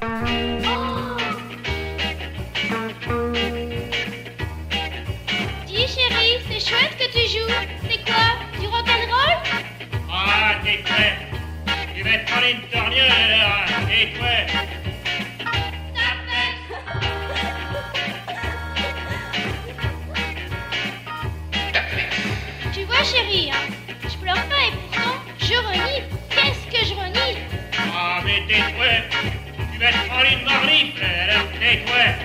Dis chérie, c'est chouette que tu joues. C'est quoi? Du rock'n'roll? Ah, t'es prêt. Tu vas te prendre une torgnole alors, t'es prêt. Tu vois chérie, hein, je pleure pas et pourtant je renie. Qu'est-ce que je renie? Ah, mais t'es prêt. Tu vas te prendre une morlifle alors, t'es prêt.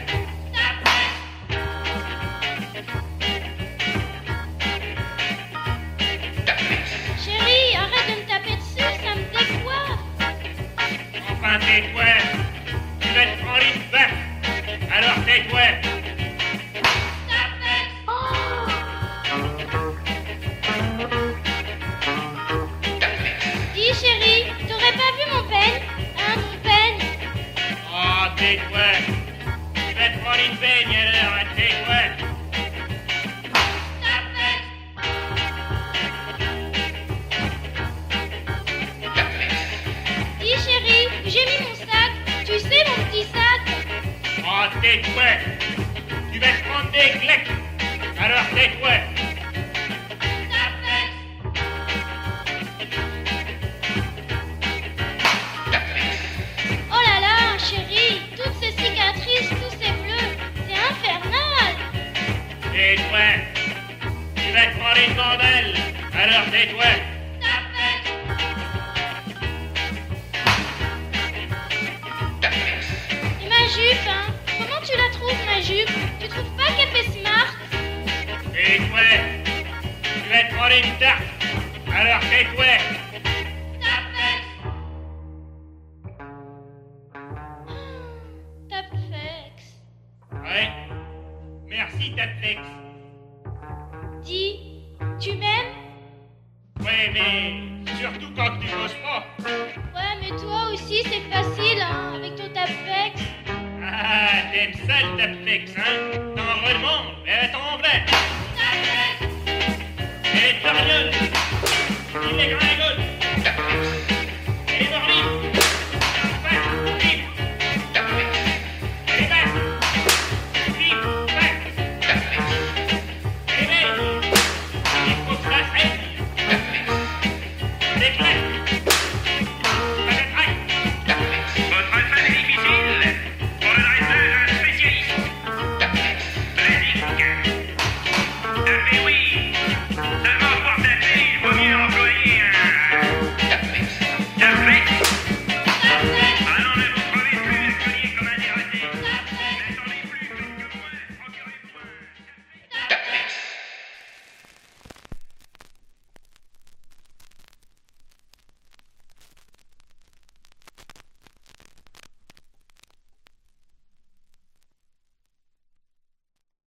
Chérie, arrête de me taper dessus, ça me décoiffe. Enfin, t'es prêt. Tu vas te prendre une baffe. Alors, t'es prêt. Dis chérie, t'aurais pas vu mon peigne? Hein, mon peigne? Ah, t'es prêt. Tu vas te prendre une baigne alors, t'es prêt. Dis chérie, j'ai mis mon sac. Tu sais mon petit sac? Ah, t'es prêt. Tu vas te prendre des claques. Alors, t'es prêt. Oh là là, chérie, toutes ces cicatrices, tous ces bleus, c'est infernal. T'es prêt. Tu vas te prendre une bandelle. Alors, t'es prêt. Et ma jupe, hein? Comment tu la trouves, ma jupe? Tu trouves pas qu'elle fait smart? T'es prêt. Tu vas te prendre une tarte. Alors, t'es prêt. Tapfex. Ouais. Merci, Taplex. Dis, tu m'aimes? Ouais, mais surtout quand tu bosses pas. Ouais, mais toi aussi, c'est facile, hein, avec ton Tapfex. Ah, t'aimes ça le Taplex, hein? T'en redemandes, mais t'en vrai. Et torgnole. Il est gringue.